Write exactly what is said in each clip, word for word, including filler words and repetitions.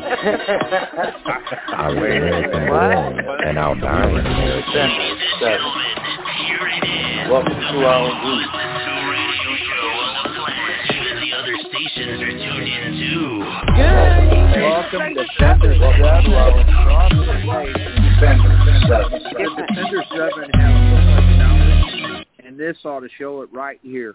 I was American born, and I'll die in America. Welcome to our group. Welcome to Fender seven. Get the Fender seven has so much knowledge, and this ought to show it right here.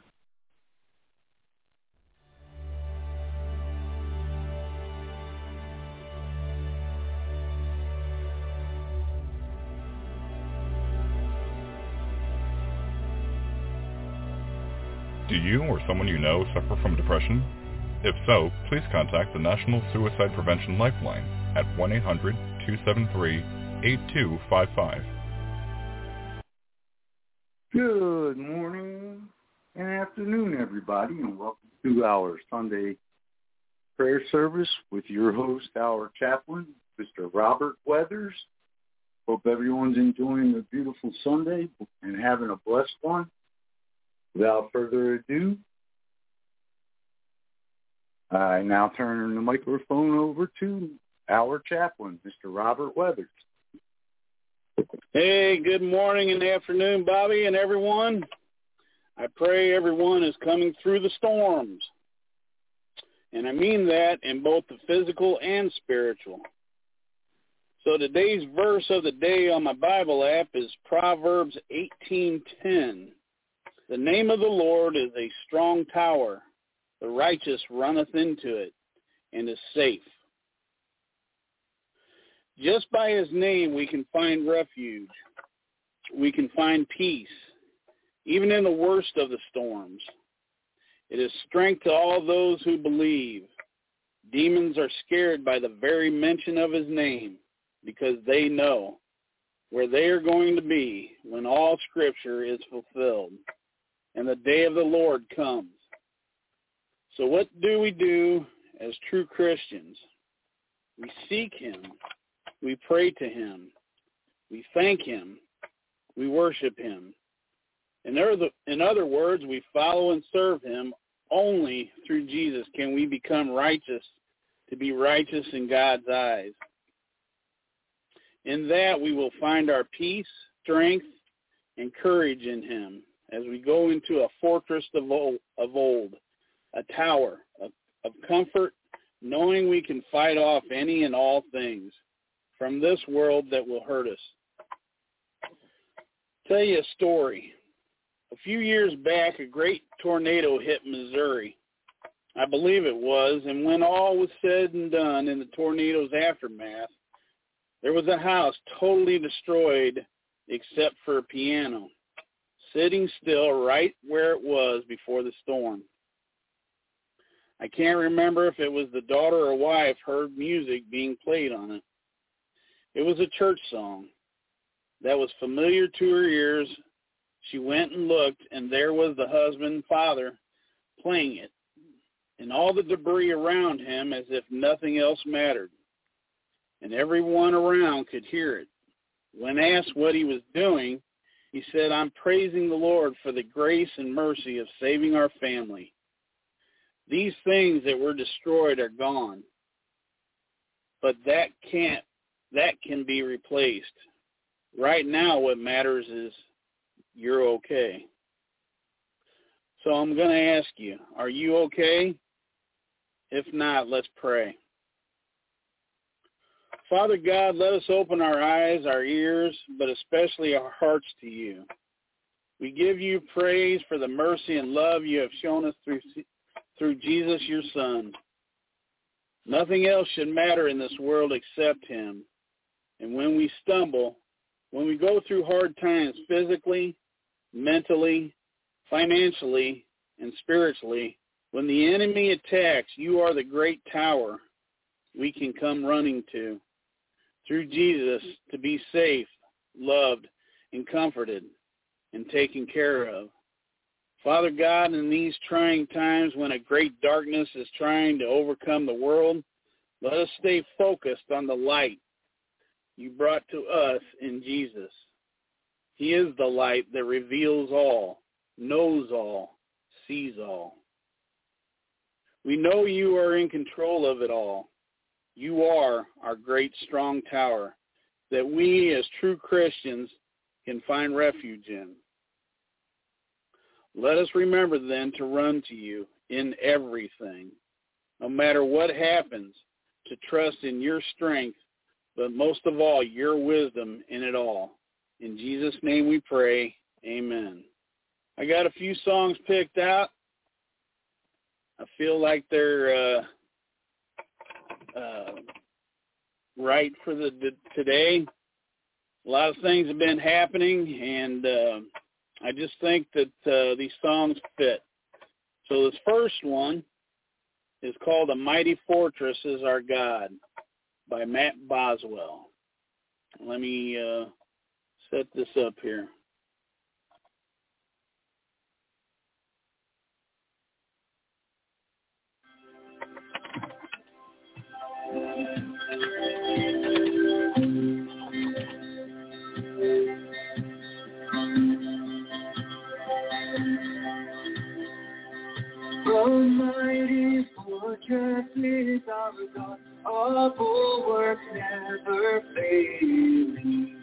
Do you or someone you know suffer from depression? If so, please contact the National Suicide Prevention Lifeline at one eight hundred two seven three eight two five five. Good morning and afternoon, everybody, and welcome to our Sunday prayer service with your host, our chaplain, Mister Robert Weathers. Hope everyone's enjoying a beautiful Sunday and having a blessed one. Without further ado, I now turn the microphone over to our chaplain, Mister Robert Weathers. Hey, good morning and afternoon, Bobby and everyone. I pray everyone is coming through the storms. And I mean that in both the physical and spiritual. So today's verse of the day on my Bible app is Proverbs eighteen ten. The name of the Lord is a strong tower. The righteous runneth into it and is safe. Just by his name we can find refuge. We can find peace, even in the worst of the storms. It is strength to all those who believe. Demons are scared by the very mention of his name because they know where they are going to be when all Scripture is fulfilled and the day of the Lord comes. So what do we do as true Christians? We seek him. We pray to him. We thank him. We worship him. In other, in other words, we follow and serve him. Only through Jesus can we become righteous, to be righteous in God's eyes. In that we will find our peace, strength, and courage in him as we go into a fortress of old, of old a tower of, of comfort, knowing we can fight off any and all things from this world that will hurt us. Tell you a story. A few years back, a great tornado hit Missouri. I believe it was, and when all was said and done in the tornado's aftermath, there was a house totally destroyed except for a piano, sitting still right where it was before the storm. I can't remember if it was the daughter or wife heard music being played on it. It was a church song that was familiar to her ears. She went and looked, and there was the husband and father playing it, and all the debris around him as if nothing else mattered, and everyone around could hear it. When asked what he was doing, he said, "I'm praising the Lord for the grace and mercy of saving our family. These things that were destroyed are gone, but that can't, that can be replaced. Right now what matters is you're okay." So I'm going to ask you, are you okay? If not, let's pray. Father God, let us open our eyes, our ears, but especially our hearts to you. We give you praise for the mercy and love you have shown us through through Jesus, your Son. Nothing else should matter in this world except him. And when we stumble, when we go through hard times physically, mentally, financially, and spiritually, when the enemy attacks, you are the great tower we can come running to through Jesus to be safe, loved, and comforted, and taken care of. Father God, in these trying times when a great darkness is trying to overcome the world, let us stay focused on the light you brought to us in Jesus. He is the light that reveals all, knows all, sees all. We know you are in control of it all. You are our great strong tower that we as true Christians can find refuge in. Let us remember then to run to you in everything, no matter what happens, to trust in your strength, but most of all, your wisdom in it all. In Jesus' name we pray, amen. I got a few songs picked out. I feel like they're uh, uh, right for the, the today. A lot of things have been happening, and uh, I just think that uh, these songs fit. So this first one is called "A Mighty Fortress Is Our God" by Matt Boswell. Let me uh, set this up here. Almighty fortress is our God, our bulwark never failing.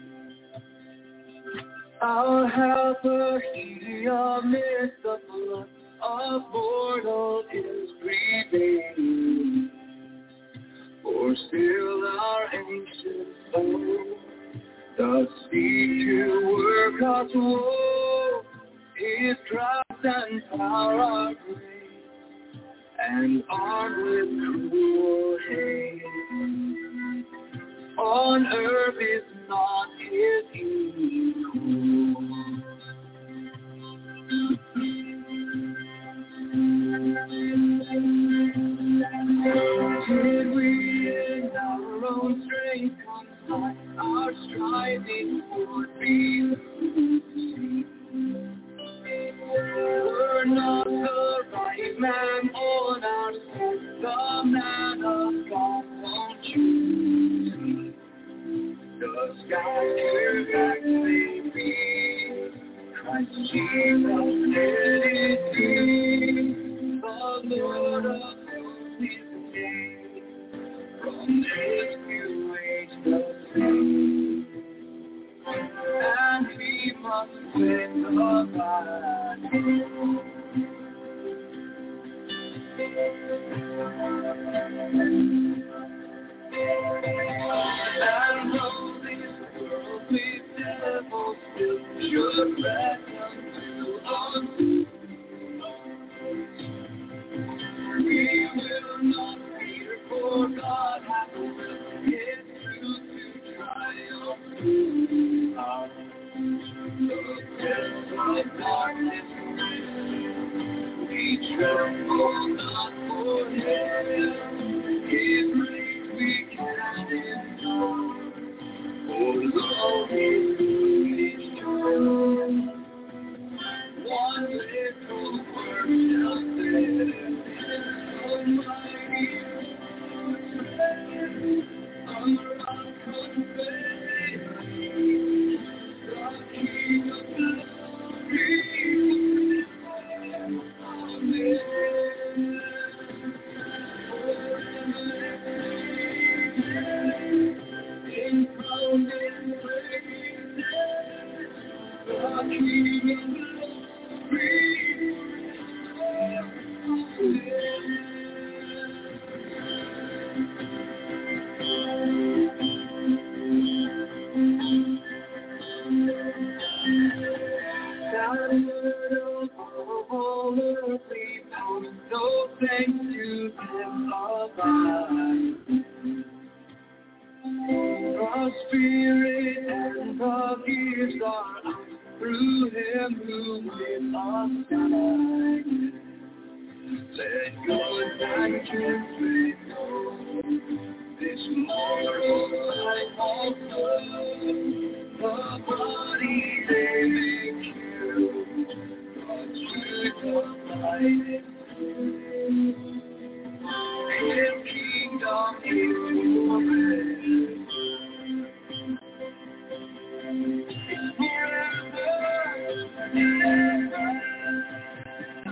Our helper, he amidst the flood, our portal is prevailing. For still our ancient foe does seek to work us woe. His craft and power are great, and armed with cruel hate. On earth is not his equal. Did we in our own strength confide, our striving would be seen. We're not the right man on our side, the man of God won't choose me. The sky where back may be, Christ Jesus it is, the Lord of hosts is name, from his new age the same. And we must win the battle. And though this world with devils still should reckon to us, we will not fear, for God hath willed his truth to triumph through us. The depths of darkness we tremble not for him. His grace we can endure, for lo, his good is true. One little word shall save, Almighty, our rock confessed, the King of glory. Amen. Enthroned in praise, the King of glory. No thanks to them abide. The Spirit and the gifts are out through him who with us died. Let God and truth know this mortal life also. The body they may kill, God's truth abideth. His kingdom is forever.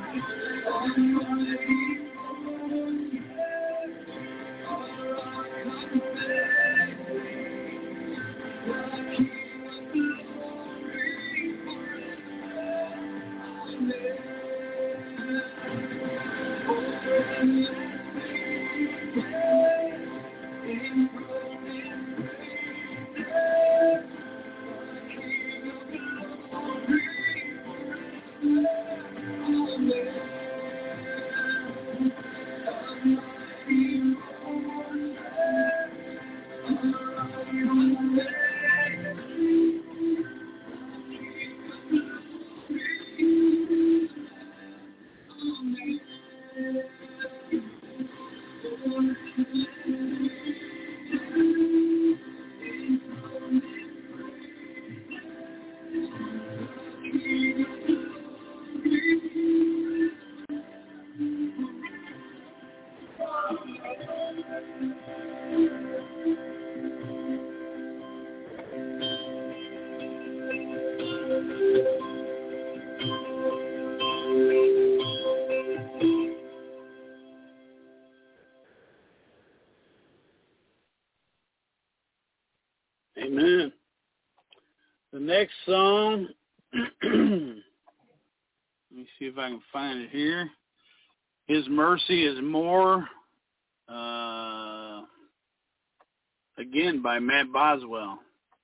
Almighty, Amen. The next song, let me see if I can find it here. His Mercy is More, uh, again by Matt Boswell.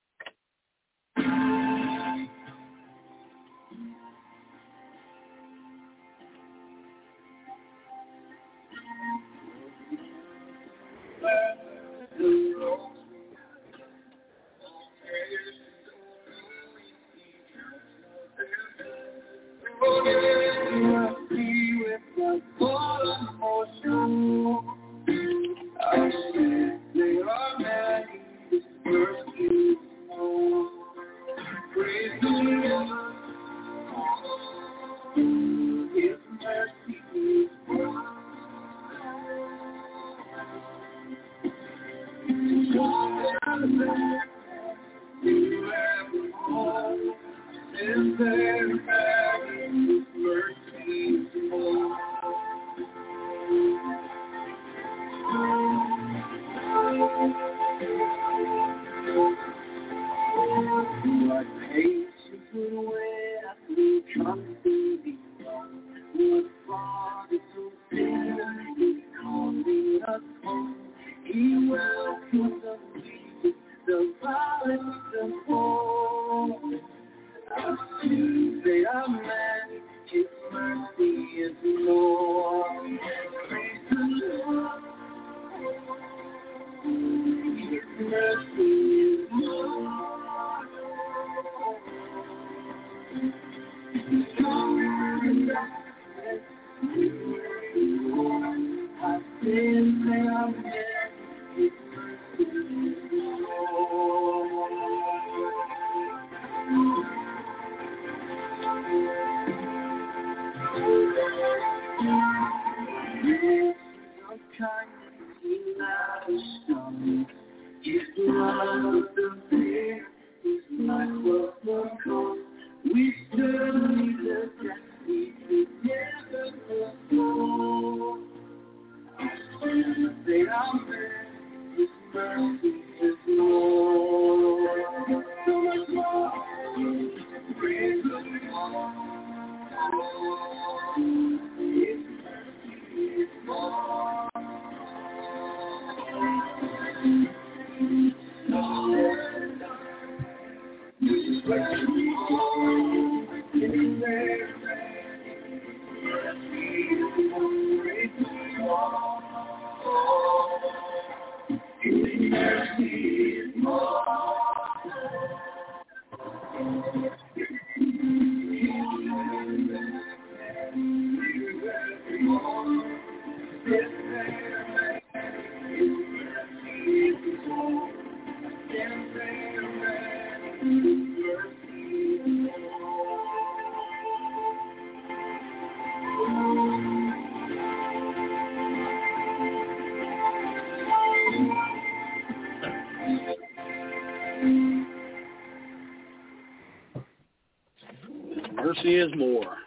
Mercy is More.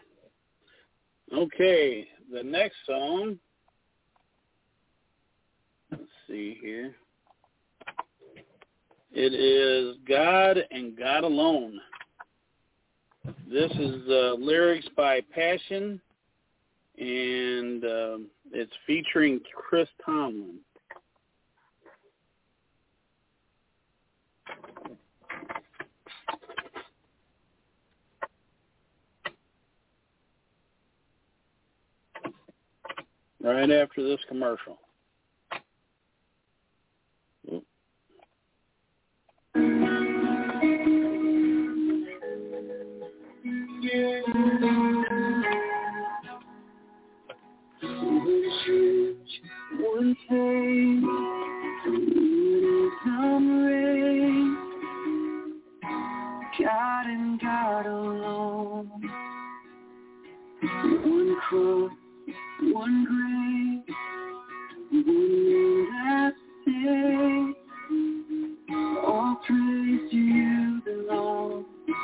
Okay, the next song, let's see here. It is God and God Alone. This is uh, lyrics by Passion, and uh, it's featuring Chris Tomlin. Right after this commercial. One day, some rain, God and God alone. One cross, one grave, one last day. All praise to you belong.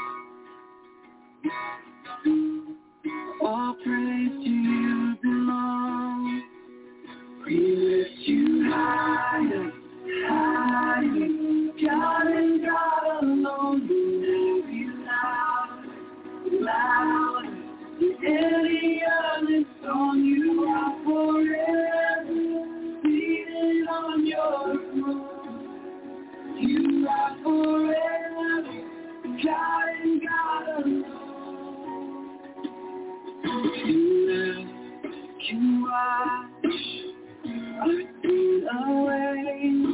All praise to you belong. We lift you higher, higher. God and God alone. We lift you louder, louder. Any other song, you are forever seated on your throne. You are forever, God and God alone. You love, you watch our sin away.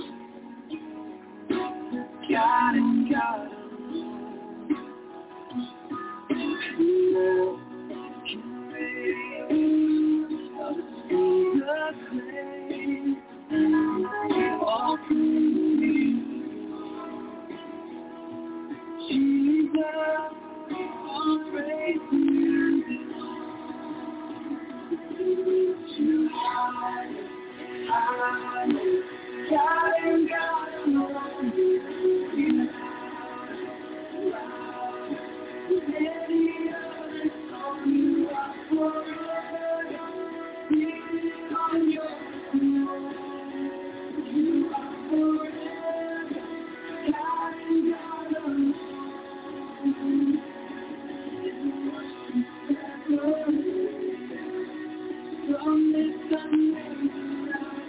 God and God alone. You love. All praise Jesus, all praise to high, high, God and God alone. Any other song, you are forever seated on your throne. You are forever, God and God alone. From this amazing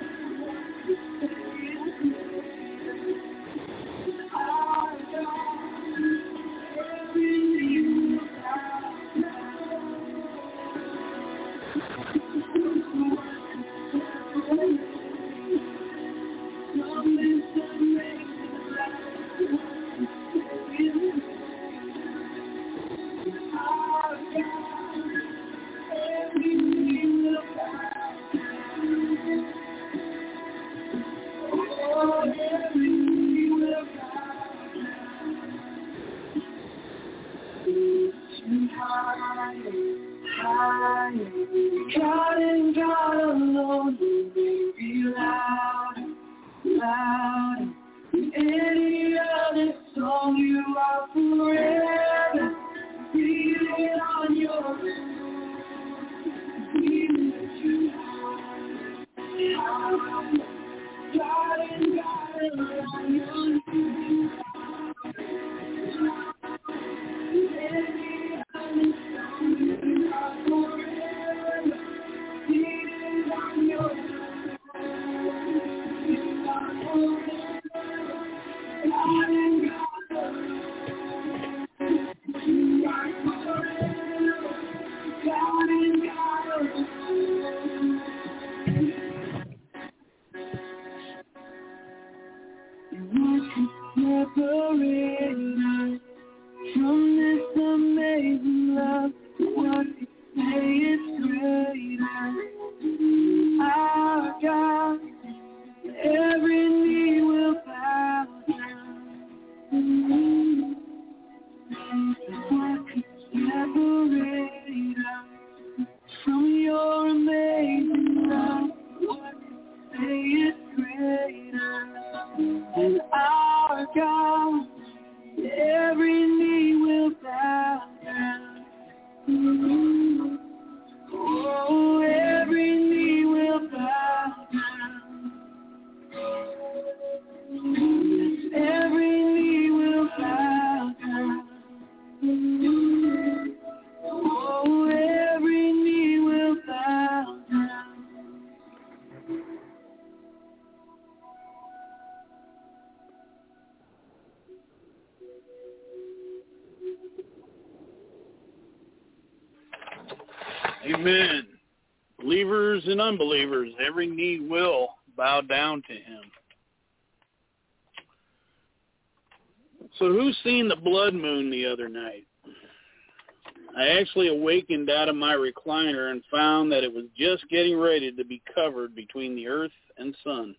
our God, every knee will bow from this amazing our God, every knee will bow. Oh, every knee will bow. Too high, high, God and God alone. You be loud, loud. Any other song, you are forever seated on your throne. We lift you high, God and God alone. Any other song, you are forever seated on your throne. You are forever, God and God alone. You are forever, God and God alone. What could separate us from this amazing love? What could say it's greater? Our God, every knee will bow down. What could separate us from your amazing love? What could say it's greater? And our God, every knee will bow down. Oh, every knee will bow down. Yes, every Amen. Believers and unbelievers, every knee will bow down to him. So who's seen the blood moon the other night? I actually awakened out of my recliner and found that it was just getting ready to be covered between the earth and sun.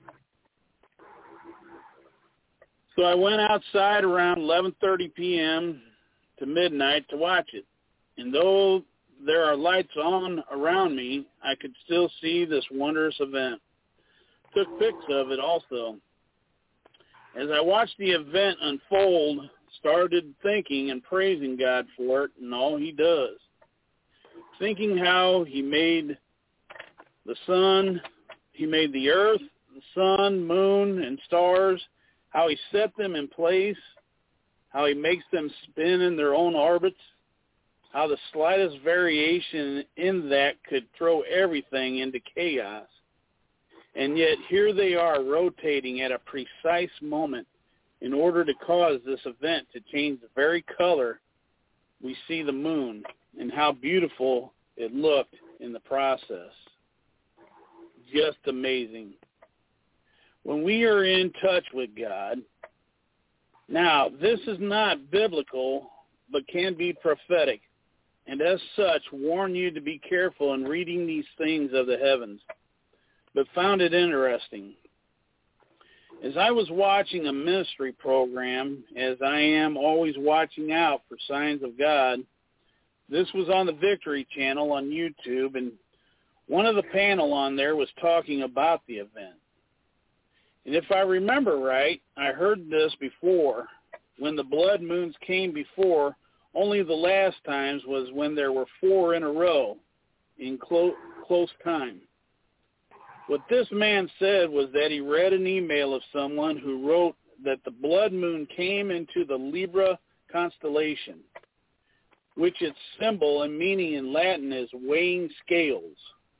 So I went outside around eleven thirty p.m. to midnight to watch it. And though there are lights on around me, I could still see this wondrous event. Took pics of it also. As I watched the event unfold, started thinking and praising God for it and all he does. Thinking how he made the sun, he made the earth, the sun, moon, and stars, how he set them in place, how he makes them spin in their own orbits, how the slightest variation in that could throw everything into chaos. And yet here they are rotating at a precise moment in order to cause this event to change the very color we see the moon and how beautiful it looked in the process. Just amazing. When we are in touch with God, now this is not biblical, but can be prophetic, and as such warn you to be careful in reading these things of the heavens, but found it interesting. As I was watching a ministry program, as I am always watching out for signs of God, this was on the Victory Channel on YouTube, and one of the panel on there was talking about the event. And if I remember right, I heard this before, when the blood moons came before, only the last times was when there were four in a row in clo- close time. What this man said was that he read an email of someone who wrote that the blood moon came into the Libra constellation, which its symbol and meaning in Latin is weighing scales.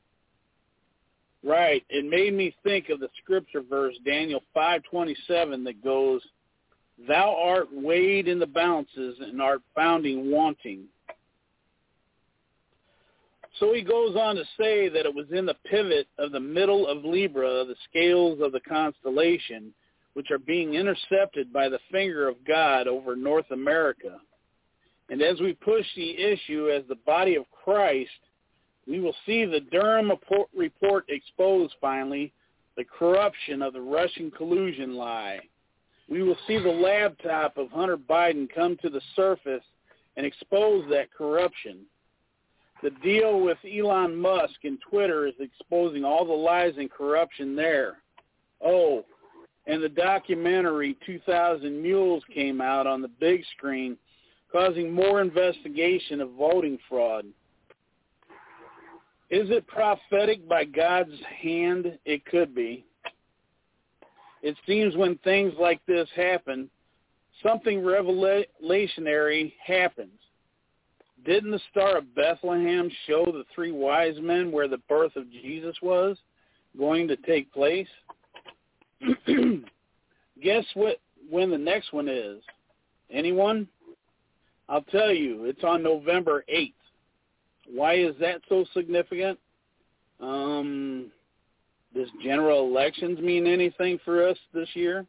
Right, it made me think of the scripture verse, Daniel five twenty-seven, that goes, "Thou art weighed in the balances and art founding wanting." So he goes on to say that it was in the pivot of the middle of Libra, the scales of the constellation, which are being intercepted by the finger of God over North America. And as we push the issue as the body of Christ, we will see the Durham report expose finally the corruption of the Russian collusion lie. We will see the laptop of Hunter Biden come to the surface and expose that corruption. The deal with Elon Musk and Twitter is exposing all the lies and corruption there. Oh, and the documentary two thousand Mules came out on the big screen, causing more investigation of voting fraud. Is it prophetic by God's hand? It could be. It seems when things like this happen, something revelationary happens. Didn't the Star of Bethlehem show the three wise men where the birth of Jesus was going to take place? Guess what? When the next one is? Anyone? I'll tell you, it's on November eighth. Why is that so significant? Um, does general elections mean anything for us this year?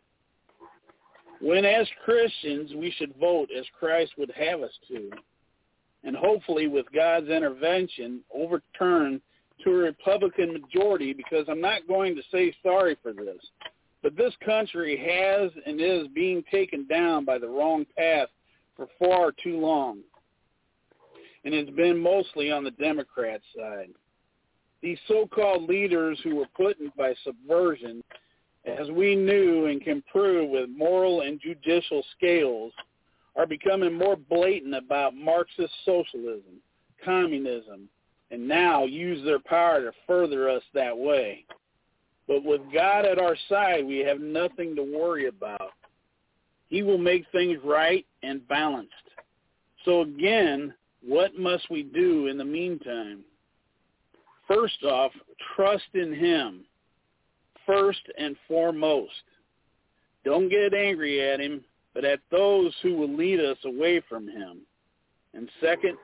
When as Christians we should vote as Christ would have us to, and hopefully with God's intervention overturn to a Republican majority, because I'm not going to say sorry for this, but this country has and is being taken down by the wrong path for far too long. And it's been mostly on the Democrat side. These so-called leaders who were put in by subversion, as we knew and can prove with moral and judicial scales, are becoming more blatant about Marxist socialism, communism, and now use their power to further us that way. But with God at our side, we have nothing to worry about. He will make things right and balanced. So again, what must we do in the meantime? First off, trust in him, first and foremost. Don't get angry at him, but at those who will lead us away from him. And second,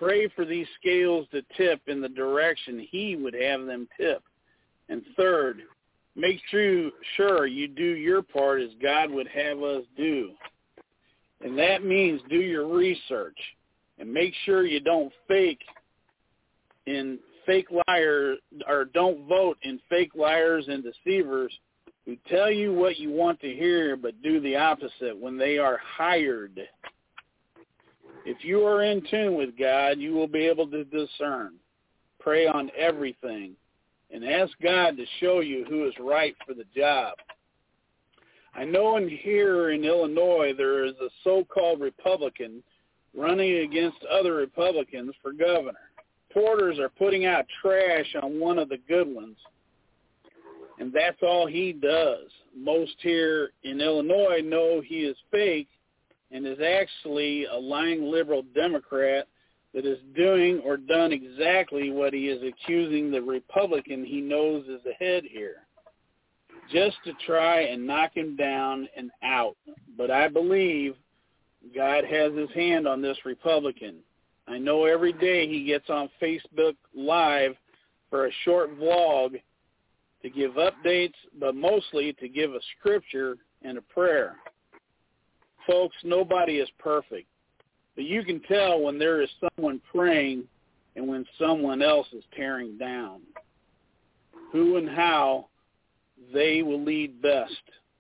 Pray for these scales to tip in the direction he would have them tip. And third, make sure, sure you do your part as God would have us do. And that means do your research and make sure you don't fake in fake liars, or don't vote in fake liars and deceivers who tell you what you want to hear but do the opposite when they are hired. If you are in tune with God, you will be able to discern. Pray on everything and ask God to show you who is right for the job. I know in here in Illinois there is a so-called Republican running against other Republicans for governor. Reporters are putting out trash on one of the good ones, and that's all he does. Most here in Illinois know he is fake and is actually a lying liberal Democrat that is doing or done exactly what he is accusing the Republican he knows is ahead here, just to try and knock him down and out. But I believe God has his hand on this Republican. I know every day he gets on Facebook Live for a short vlog to give updates, but mostly to give a scripture and a prayer. Folks, nobody is perfect, but you can tell when there is someone praying and when someone else is tearing down. Who and how they will lead best.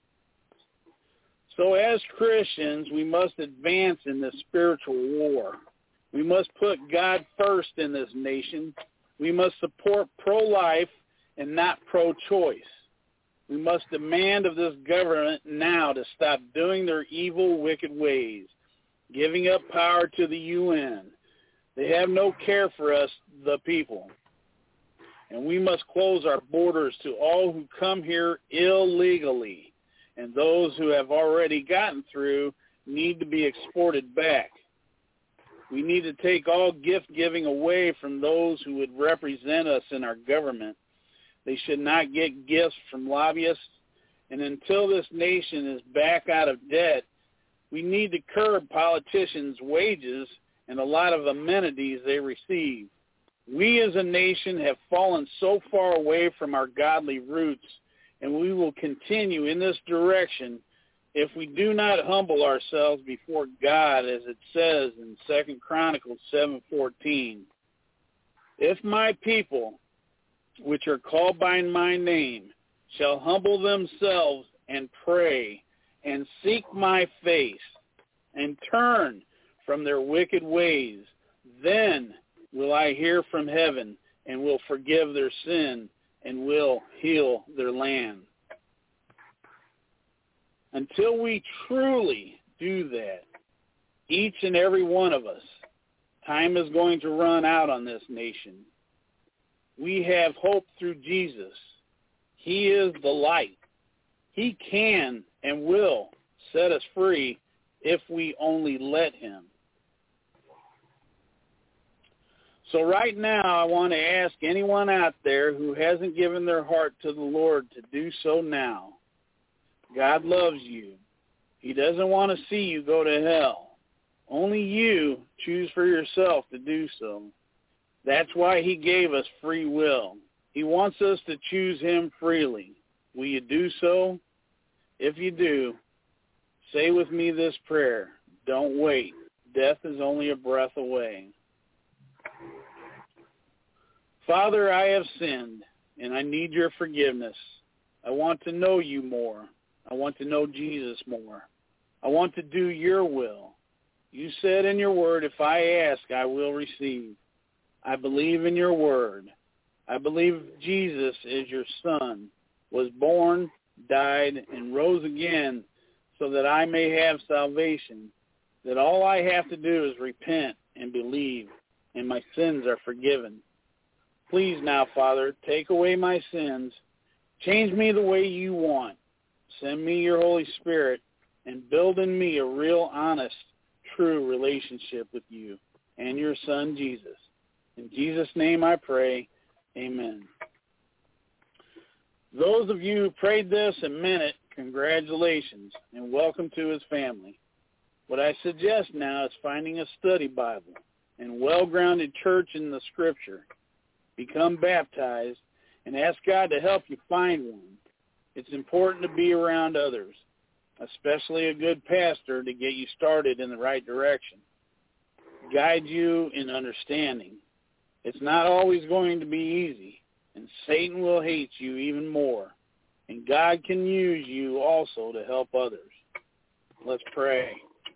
So as Christians, we must advance in this spiritual war. We must put God first in this nation. We must support pro-life and not pro-choice. We must demand of this government now to stop doing their evil, wicked ways, giving up power to the U N. They have no care for us, the people. And we must close our borders to all who come here illegally. And those who have already gotten through need to be exported back. We need to take all gift-giving away from those who would represent us in our government. They should not get gifts from lobbyists. And until this nation is back out of debt, we need to curb politicians' wages and a lot of amenities they receive. We as a nation have fallen so far away from our godly roots, and we will continue in this direction if we do not humble ourselves before God, as it says in Second Chronicles seven fourteen. If my people, which are called by my name, shall humble themselves and pray and seek my face and turn from their wicked ways, then will I hear from heaven and will forgive their sin and will heal their land. Until we truly do that, each and every one of us, time is going to run out on this nation. We have hope through Jesus. He is the light. He can and will set us free if we only let him. So right now, I want to ask anyone out there who hasn't given their heart to the Lord to do so now. God loves you. He doesn't want to see you go to hell. Only you choose for yourself to do so. That's why he gave us free will. He wants us to choose him freely. Will you do so? If you do, say with me this prayer. Don't wait. Death is only a breath away. Father, I have sinned, and I need your forgiveness. I want to know you more. I want to know Jesus more. I want to do your will. You said in your word, if I ask, I will receive. I believe in your word. I believe Jesus is your son, was born, died, and rose again so that I may have salvation, that all I have to do is repent and believe, and my sins are forgiven. Please now, Father, take away my sins. Change me the way you want. Send me your Holy Spirit and build in me a real, honest, true relationship with you and your Son, Jesus. In Jesus' name I pray, amen. Those of you who prayed this and meant it, congratulations and welcome to his family. What I suggest now is finding a study Bible and well-grounded church in the Scripture. Become baptized and ask God to help you find one. It's important to be around others, especially a good pastor, to get you started in the right direction. Guide you in understanding. It's not always going to be easy, and Satan will hate you even more. And God can use you also to help others. Let's pray.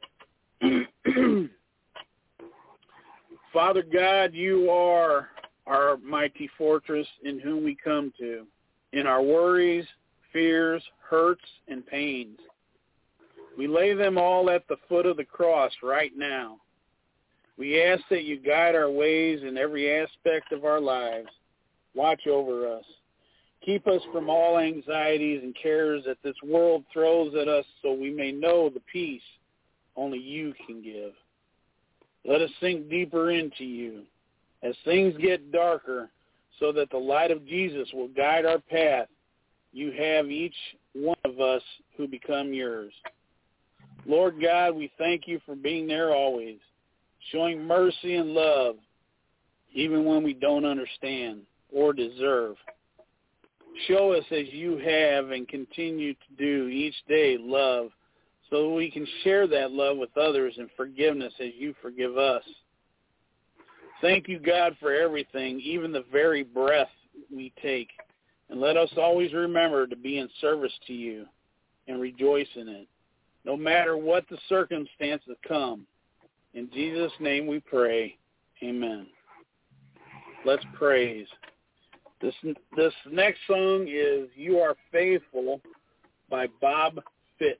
Father God, you are our mighty fortress in whom we come to, in our worries, fears, hurts, and pains. We lay them all at the foot of the cross right now. We ask that you guide our ways in every aspect of our lives. Watch over us. Keep us from all anxieties and cares that this world throws at us, so we may know the peace only you can give. Let us sink deeper into you as things get darker, so that the light of Jesus will guide our path. You have each one of us who become yours. Lord God, we thank you for being there always, showing mercy and love, even when we don't understand or deserve. Show us as you have and continue to do each day love, so that we can share that love with others and forgiveness as you forgive us. Thank you, God, for everything, even the very breath we take. And let us always remember to be in service to you and rejoice in it, no matter what the circumstances come. In Jesus' name we pray. Amen. Let's praise. This this next song is You Are Faithful by Bob Fitts.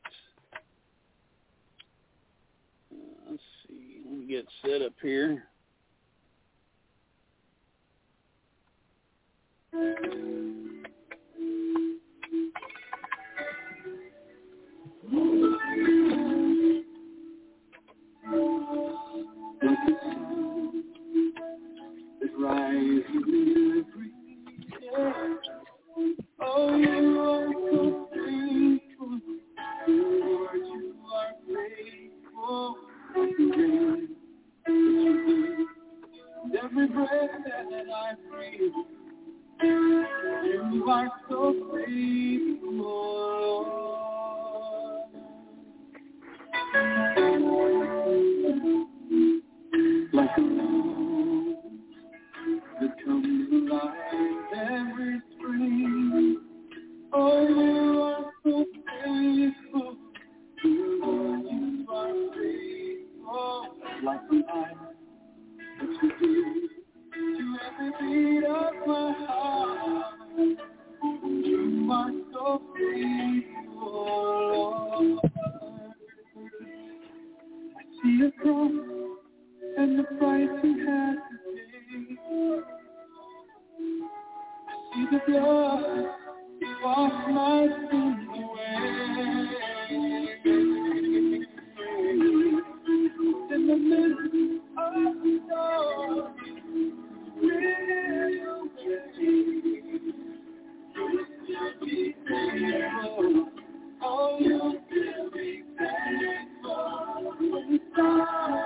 Uh, let's see. Let me get set up here. It rises every day. Oh, you are so faithful. Lord, you are faithful. Every breath that I breathe, you are so faithful. Like a rose that comes alive every spring. Oh, you are so faithful. Lord, you are faithful. Like the light that you give to every beat of my heart. You are so faithful, Lord. I see a cross and the price you had to pay. I see the blood wash my sins away. In the midst of the storm, within your way, you'll still be faithful. Oh, you'll still be faithful. When the stars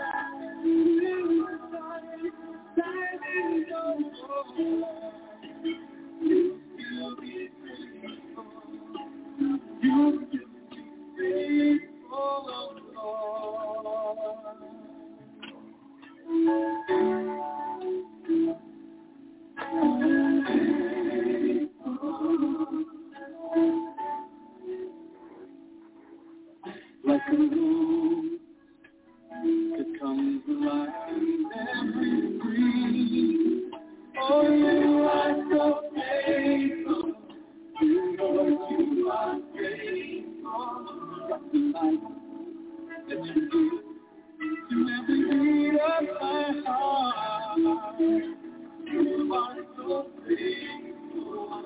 like a rose that comes alive every breeze. Oh, you are so faithful. You know you are faithful. Like the light that you give to every beat of my heart. You are so faithful.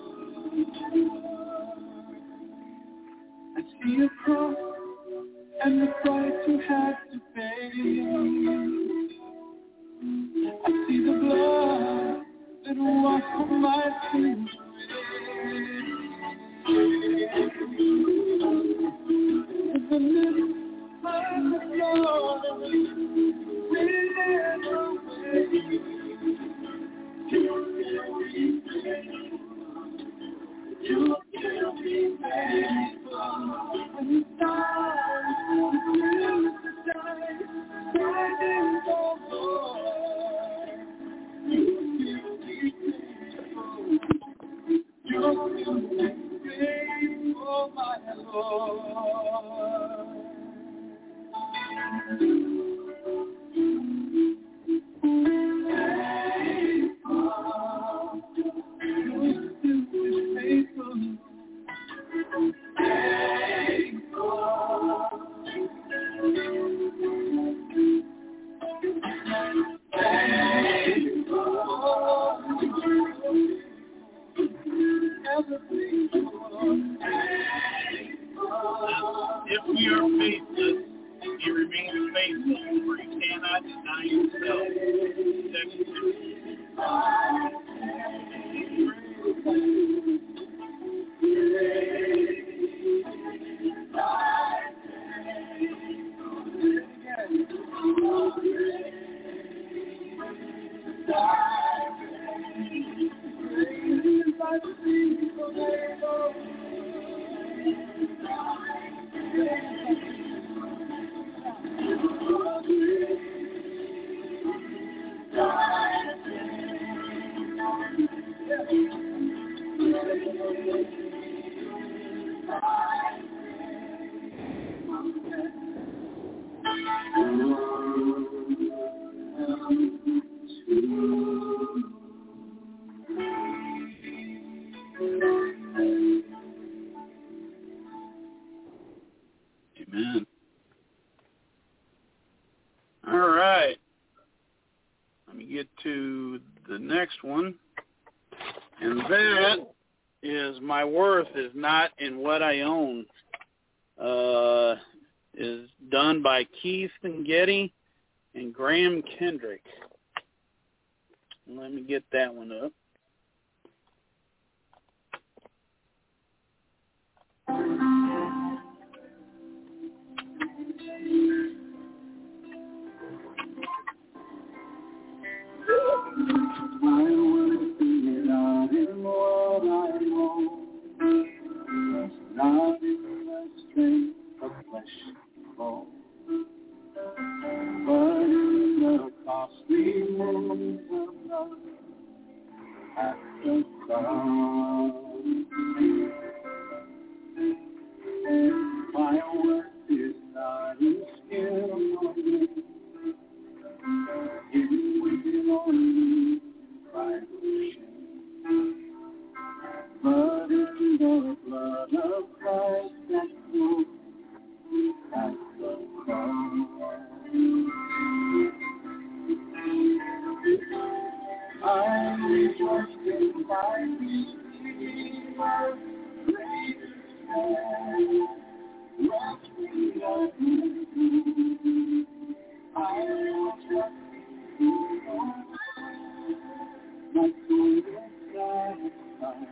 I see a cross and the price you had to pay. I see the blood that washed my sins away. In the midst of the storm, within your way, If we are faithless, he remains faithful, for he cannot deny himself. Second Amen. All right. Let me get to the next one. And that is My Worth Is Not in What I Own. Uh, is done by Keith and Getty and Graham Kendrick. Let me get that one up. Not in the strength of flesh and bone, but in the costly wounds of love at the cross. My worth is not in skill or grace, in will or need, pride or shame, but in the blood of Christ that flows at the cross. I rejoice in my Redeemer, greater than what we are doing. I will trust you, my soul is satisfied.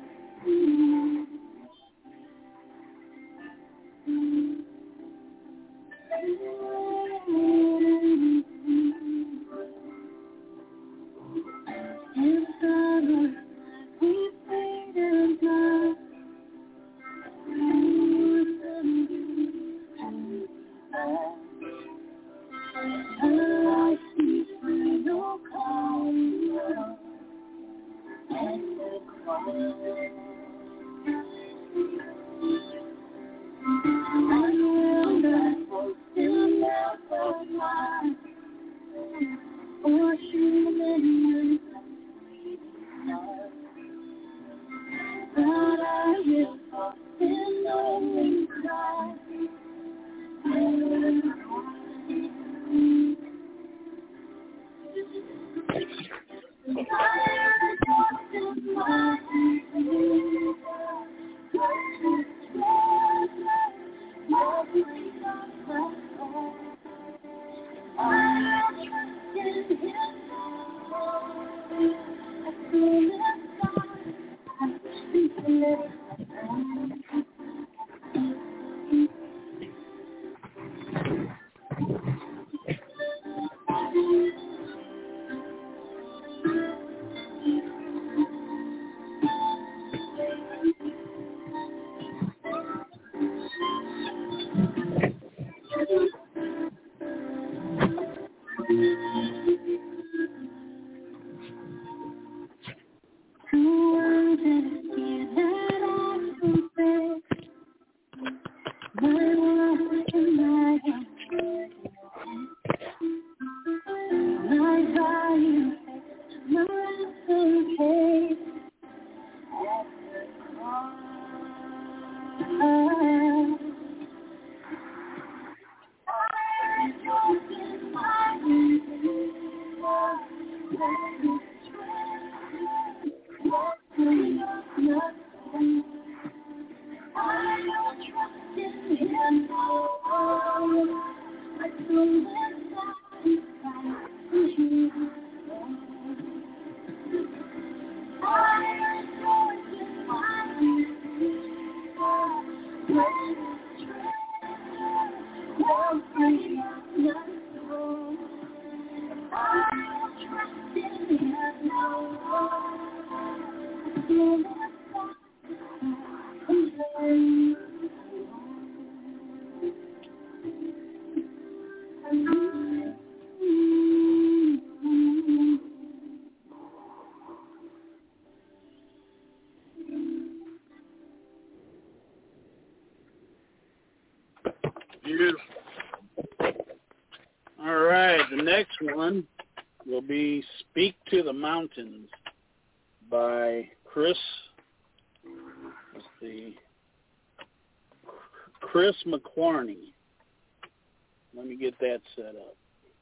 Beautiful. All right, the next one will be Speak to the Mountains by Chris, let's see, Chris McQuarney. Let me get that set up.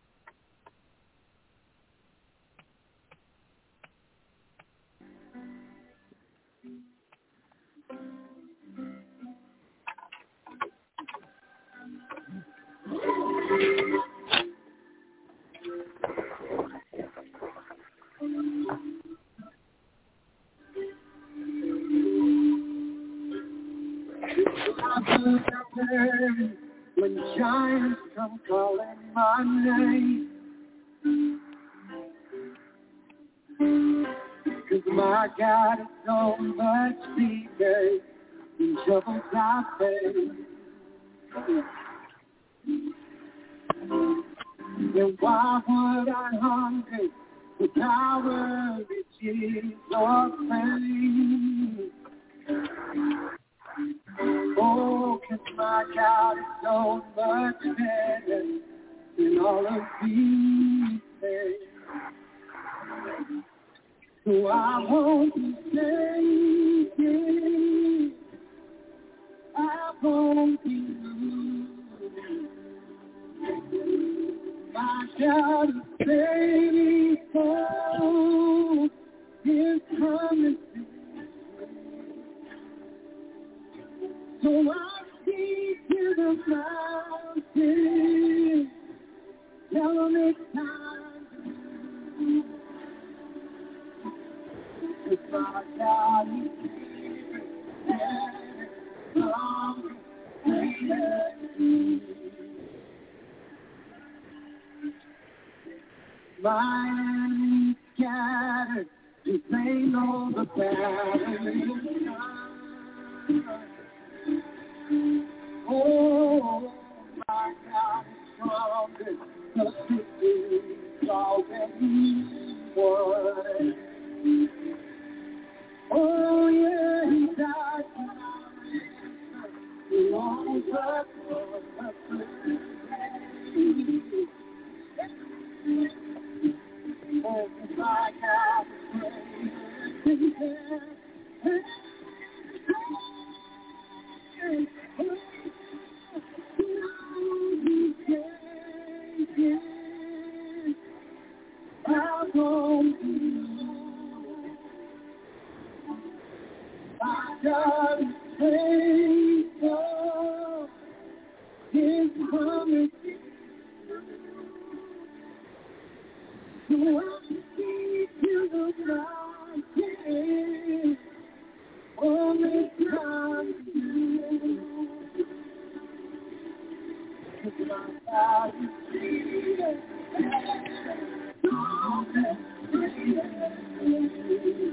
When giants come calling my name, 'cause my God is so much bigger than troubles I face. Then why would I hunger for power, riches, or fame? Oh, 'cause my God is so much better than all of these things. So I won't be shaken, I won't be moved. My God is faithful, His promises. So I speak to the mountain, tell them it's time to move. 'Cause my God is bigger, better, stronger, greater than me. My enemies scattered, and they know the battle is done. Oh, my God is stronger, the victory's already won. Oh, yeah, He died for my ransom, He rose up for the first day. Oh, my God is greater. My God is faithful, His promises. So I speak to the mountain, only time to you. 'Cause my God is greater, stronger, greater than you.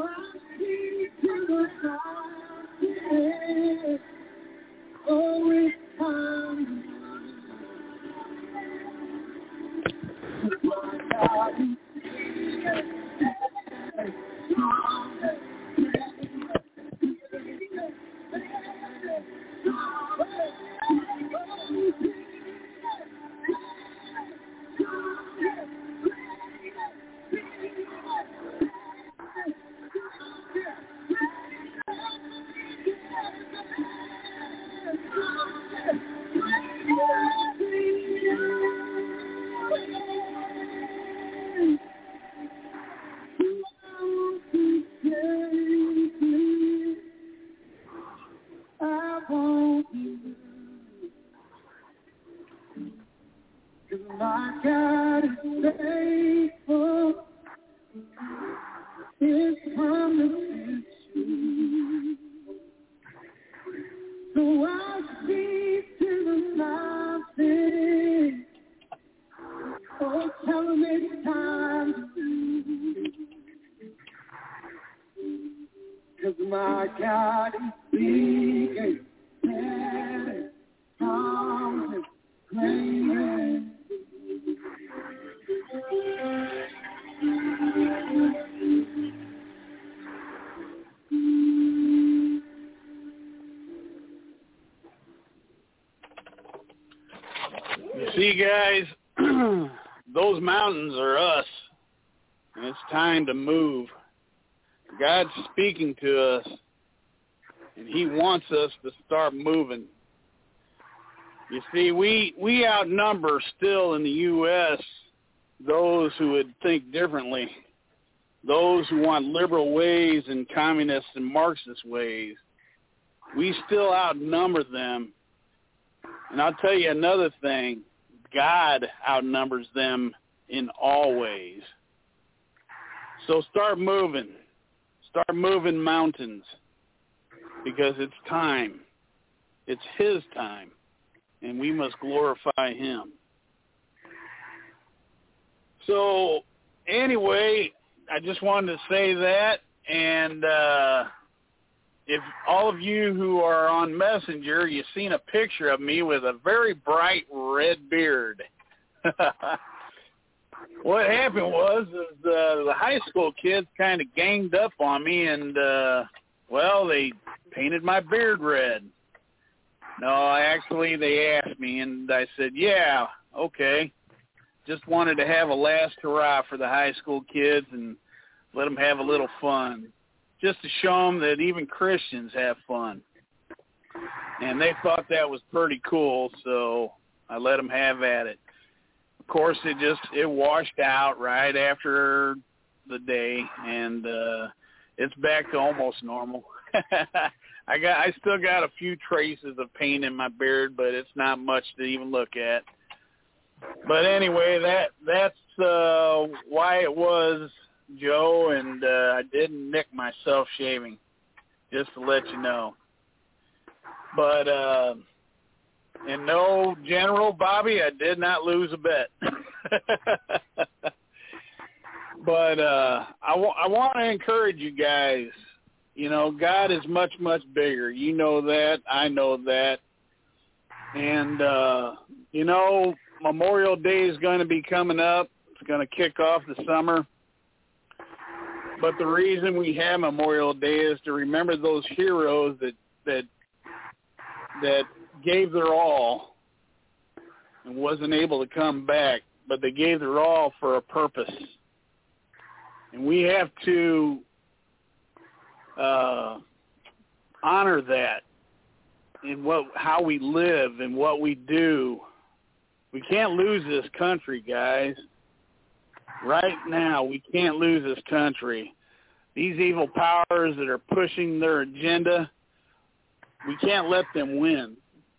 See, guys, those mountains are us, and it's time to move. God's speaking to us, and he wants us to start moving. You see, we, we outnumber still in the U S those who would think differently, those who want liberal ways and communist and Marxist ways. We still outnumber them. And I'll tell you another thing. God outnumbers them in all ways. So start moving. Start moving mountains, because it's time. It's his time, and we must glorify him. So anyway, I just wanted to say that, and uh, if all of you who are on Messenger, you've seen a picture of me with a very bright red beard. What happened was is, uh, the high school kids kind of ganged up on me, and, uh, well, they painted my beard red. No, actually, they asked me, and I said, yeah, okay. Just wanted to have a last hurrah for the high school kids and let them have a little fun, just to show them that even Christians have fun. And they thought that was pretty cool, so I let them have at it. Of course, it just, it washed out right after the day, and uh, it's back to almost normal. I got, I still got a few traces of paint in my beard, but it's not much to even look at. But anyway, that that's uh, why it was, Joe, and uh, I didn't nick myself shaving, just to let you know. But, uh, and no, General Bobby, I did not lose a bet. But uh, I, w- I want to encourage you guys. You know, God is much, much bigger. You know that. I know that. And, uh, you know, Memorial Day is going to be coming up. It's going to kick off the summer. But the reason we have Memorial Day is to remember those heroes that that that gave their all and wasn't able to come back, but they gave their all for a purpose. And we have to uh, honor that in what how we live and what we do. We can't lose this country, guys. Right now, we can't lose this country. These evil powers that are pushing their agenda, we can't let them win.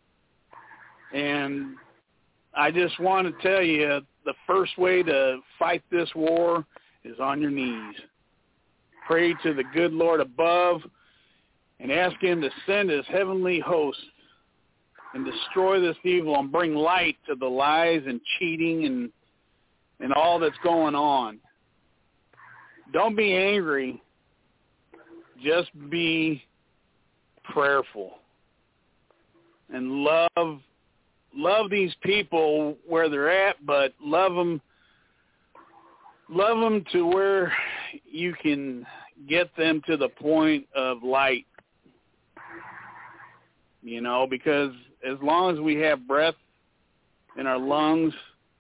And I just want to tell you, the first way to fight this war is on your knees. Pray to the good Lord above and ask him to send his heavenly host and destroy this evil and bring light to the lies and cheating and and all that's going on. Don't be angry. just be prayerful and love love these people where they're at, but love them love them to where you can get them to the point of light. You know, because as long as we have breath in our lungs,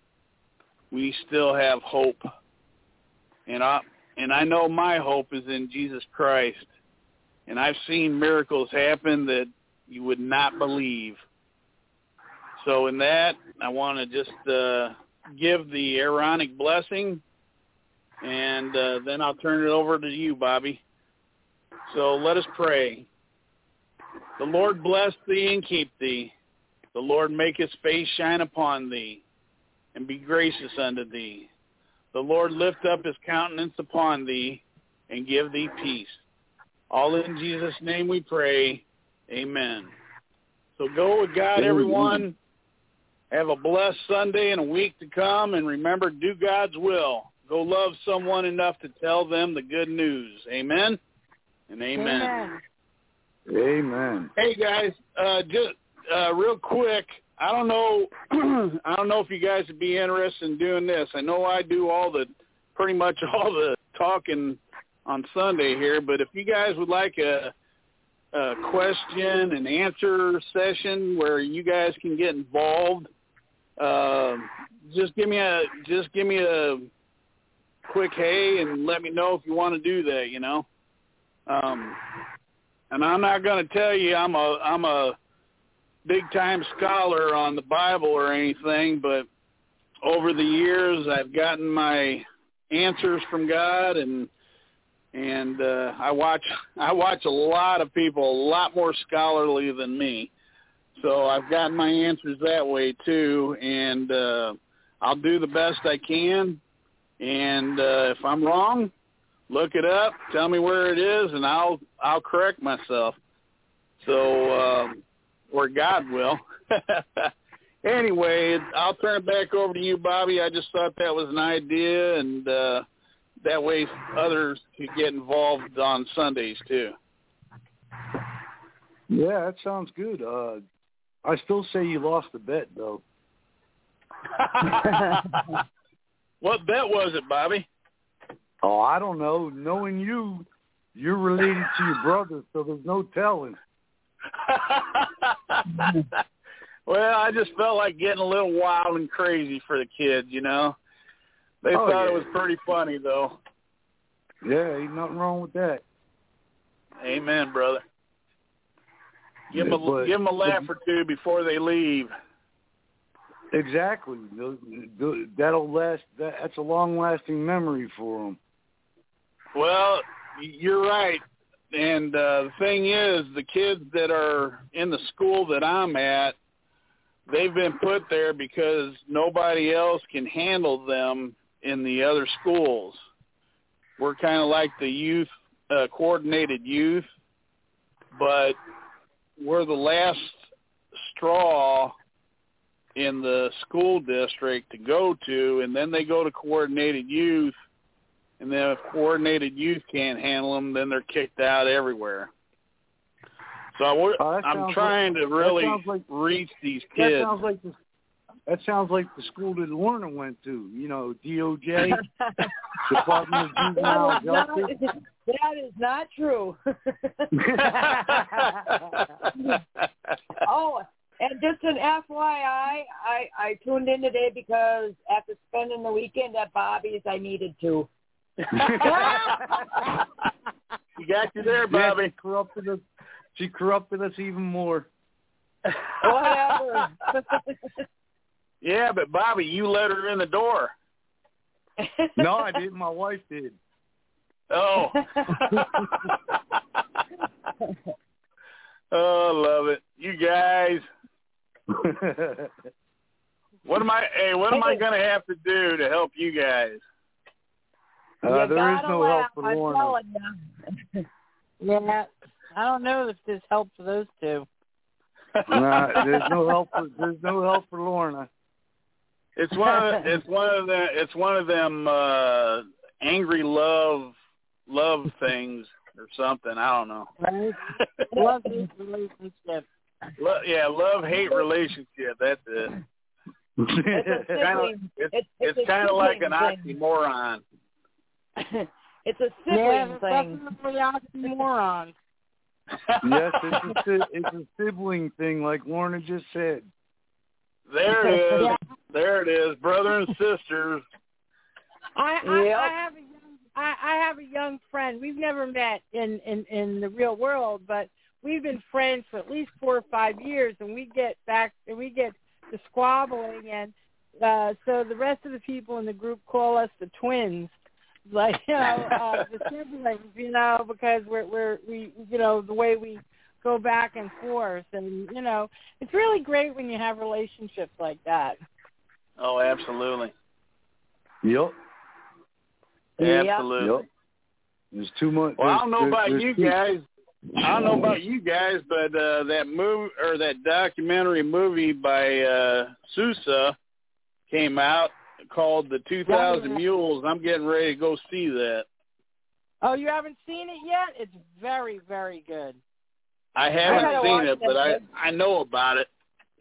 we still have hope. And I and I know my hope is in Jesus Christ. And I've seen miracles happen that you would not believe. So in that, I want to just uh, give the Aaronic blessing, and uh, then I'll turn it over to you, Bobby. So let us pray. The Lord bless thee and keep thee. The Lord make his face shine upon thee and be gracious unto thee. The Lord lift up his countenance upon thee and give thee peace. All in Jesus' name we pray. Amen. So go with God, everyone. Have a blessed Sunday and a week to come. And remember, do God's will. Go love someone enough to tell them the good news. Amen and amen. Amen. Amen. Hey, guys, uh, just uh, real quick, I don't know I don't know if you guys would be interested in doing this. I know I do all the pretty much all the talking on Sunday here, but if you guys would like a, a question and answer session where you guys can get involved, uh, just give me a just give me a quick hey and let me know if you want to do that, you know. Um, and I'm not going to tell you I'm a I'm a big time scholar on the Bible or anything, but over the years I've gotten my answers from God, and and uh, I watch I watch a lot of people a lot more scholarly than me, so I've gotten my answers that way too, and uh, I'll do the best I can. And uh, if I'm wrong, look it up, tell me where it is, and I'll I'll correct myself. So, um, or God will. Anyway, I'll turn it back over to you, Bobby. I just thought that was an idea, and uh, that way others could get involved on Sundays too. Yeah, that sounds good. Uh, I still say you lost the bet, though. What bet was it, Bobby? Oh, I don't know. Knowing you, you're related to your brother, so there's no telling. Well, I just felt like getting a little wild and crazy for the kids, you know. They oh, thought yeah. it was pretty funny, though. Yeah, ain't nothing wrong with that. Amen, brother. Give, yeah, them, a, but, give them a laugh or two before they leave. Exactly. That'll last. That, that's a long-lasting memory for them. Well, you're right. And uh, the thing is, the kids that are in the school that I'm at, they've been put there because nobody else can handle them in the other schools. We're kind of like the youth, uh, coordinated youth, but we're the last straw in the school district to go to, and then they go to coordinated youth, and then if coordinated youth can't handle them, then they're kicked out everywhere. So we're, oh, I'm trying like, to really like, reach these that kids. Sounds like the, that sounds like the school that Lorna went to, you know, D O J, Department of Juvenile Justice. That is not true. Oh, and just an F Y I, I, I tuned in today because after spending the weekend at Bobby's, I needed to. You got you there, Bobby. Yeah, she corrupted us. She corrupted us even more. Whatever. Yeah, but Bobby, you let her in the door. No, I didn't. My wife did. Oh. Oh, love it. You guys. What am I hey, what am I gonna have to do to help you guys? Uh, there is no laugh, help for Lorna. Yeah. I don't know if there's help for those two. Nah, there's no help for there's no help for Lorna. It's one of it's one of the it's one of them uh angry love love things. or something. I don't know. Love-hate relationship. Lo- yeah, love-hate relationship. That's it. It's a Kinda, sibling. it's It's, it's, it's a kind of like an sibling oxymoron. thing. It's a sibling Yeah, thing. definitely oxymoron. Yes, it's a, si- it's a sibling thing, like Lorna just said. There it is. Yeah. There it is. Brother and sisters. I, I, Yep. I have a young, I, I have a young friend. We've never met in, in, in the real world, but we've been friends for at least four or five years, and we get back and we get to squabbling, and uh, so the rest of the people in the group call us the twins, like you know, uh, the siblings, you know, because we're we're we you know the way we go back and forth, and you know, it's really great when you have relationships like that. Oh, absolutely. Yep. Absolutely. Yep. There's too much. Well, I don't know there's- about there's you too- guys. I don't know about you guys, but uh, that movie or that documentary movie by uh, Sousa came out called The two thousand Yeah. Mules. I'm getting ready to go see that. Oh, you haven't seen it yet? It's very, very good. I I haven't gotta seen watch it, but that. I I know about it.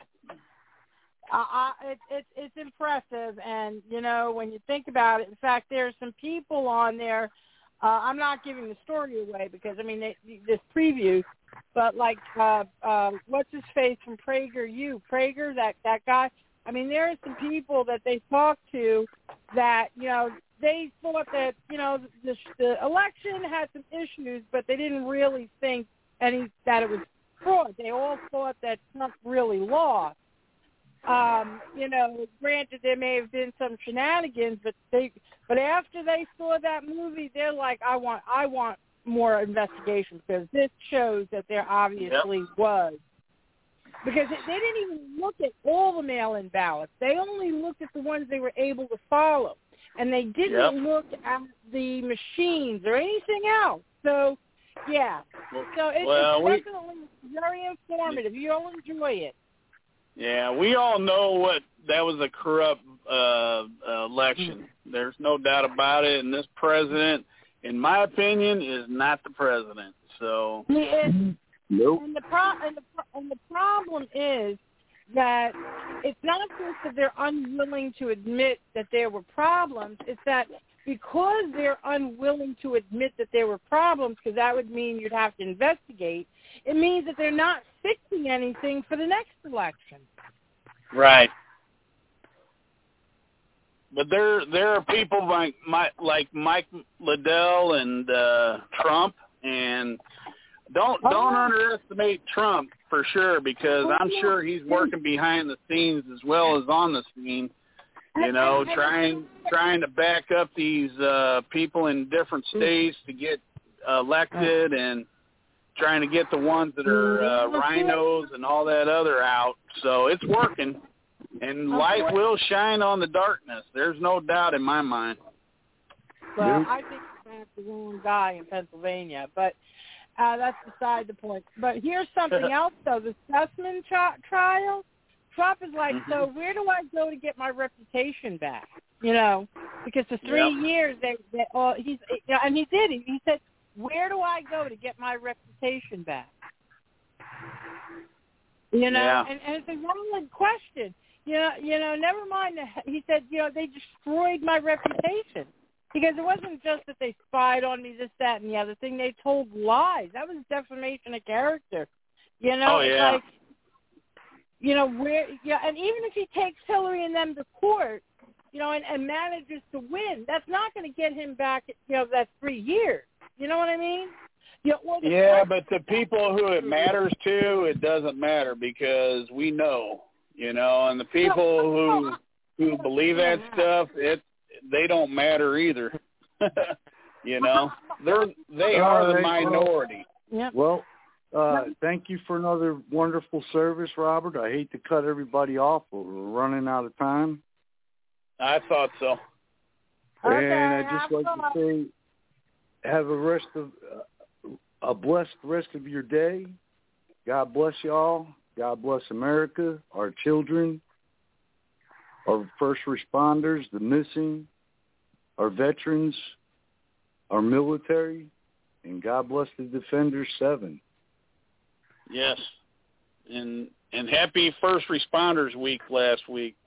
Uh, uh, it, it, it's impressive, and, you know, when you think about it, in fact, there's some people on there, uh, I'm not giving the story away because, I mean, they, this preview, but like, uh, uh, what's his face from Prager U, Prager, that, that guy, I mean, there are some people that they talked to that, you know, they thought that, you know, the, the election had some issues, but they didn't really think any that it was fraud. They all thought that Trump really lost. Um, you know, granted there may have been some shenanigans, but they, but after they saw that movie, they're like, I want, I want more investigation because this shows that there obviously Yep. was. Because they they didn't even look at all the mail-in ballots. They only looked at the ones they were able to follow, and they didn't Yep. look at the machines or anything else. So, yeah. So it's, well, it's we- definitely very informative. You'll enjoy it. Yeah, we all know what that was a corrupt uh, uh, election. There's no doubt about it. And this president, in my opinion, is not the president. So, He is, Nope. and the pro- and the pro- and the problem is that it's not just that they're unwilling to admit that there were problems. It's that because they're unwilling to admit that there were problems, because that would mean you'd have to investigate, it means that they're not fixing anything for the next election. right. But there there are people like my, like Mike Liddell and uh, Trump, and don't don't Oh. underestimate Trump for sure, because I'm sure he's working behind the scenes as well as on the scene. You know, trying trying to back up these uh, people in different states to get elected, and trying to get the ones that are uh, rhinos and all that other out. So it's working, and light will shine on the darkness. There's no doubt in my mind. Well, I think that's the wrong guy in Pennsylvania, but uh, that's beside the point. But here's something else, though. The Sussman tri- trial, Trump is like, Mhm. so where do I go to get my reputation back? You know, because for three Yep. years, they, they uh, he's, you know, and he did. He, he said, where do I go to get my reputation back? You know, Yeah. and, and it's a valid question. You know, you know, never mind. The, he said, you know, they destroyed my reputation. Because it wasn't just that they spied on me, this, that, and the other thing. They told lies. That was defamation of character. You know, Oh, it's yeah. like, you know, where, yeah, and even if he takes Hillary and them to court, you know, and, and manages to win, that's not going to get him back, you know, that three years. You know what I mean? You know, well, the Yeah, question- but the people who it matters to, it doesn't matter, because we know, you know, and the people who who believe that stuff, it they don't matter either. You know, they're they are the minority. Yeah. Well, uh, thank you for another wonderful service, Robert. I hate to cut everybody off, but we're running out of time. I thought so. Okay, and I'd just have like fun. to say, have a rest of uh, a blessed rest of your day. God bless y'all. God bless America, our children, our first responders, the missing, our veterans, our military, And God bless the Defender seven. Yes. And and happy First Responders Week last week.